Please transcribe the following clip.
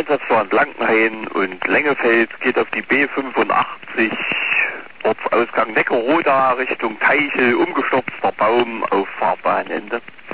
Einsatzfahren Blankenhain und Lengefeld geht auf die B85, Ortsausgang Neckarroda Richtung Teichel, umgestürzter Baum auf Fahrbahnende.